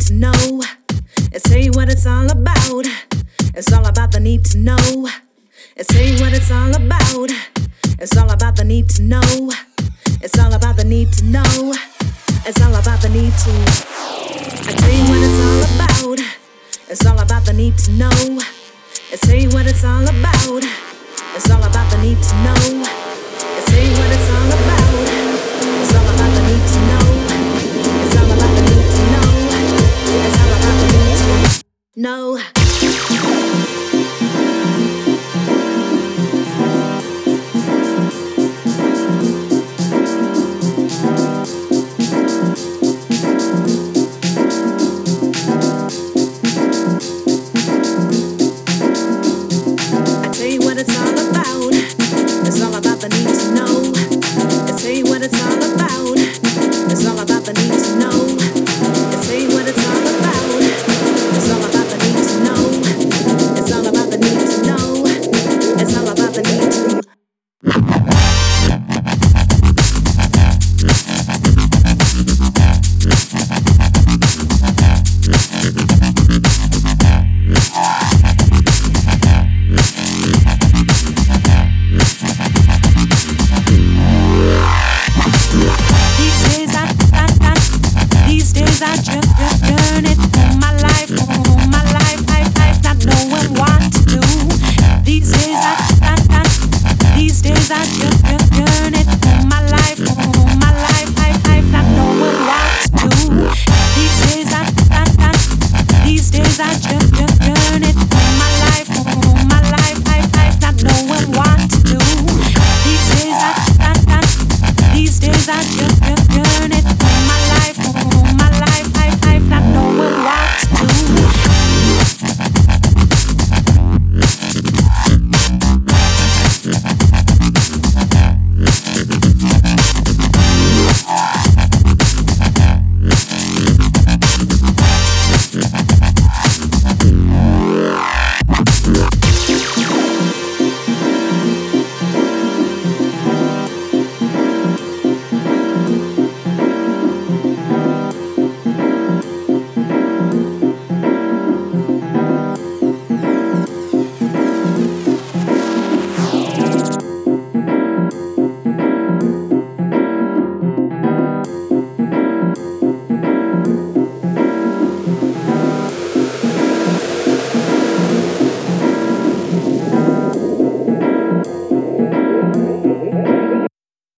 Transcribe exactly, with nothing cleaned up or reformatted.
to know. And tell you what it's all about. It's all about the need to know. And tell you what it's all about. It's all about the need to know. It's all about the need to know. It's all about the need to. I tell you what it's all about. It's all about the need to know. I tell you what it's all about. It's all about the need to know. I tell you what it's all about. It's all about the need to know. It's all about the need to know. It's all about the need to know.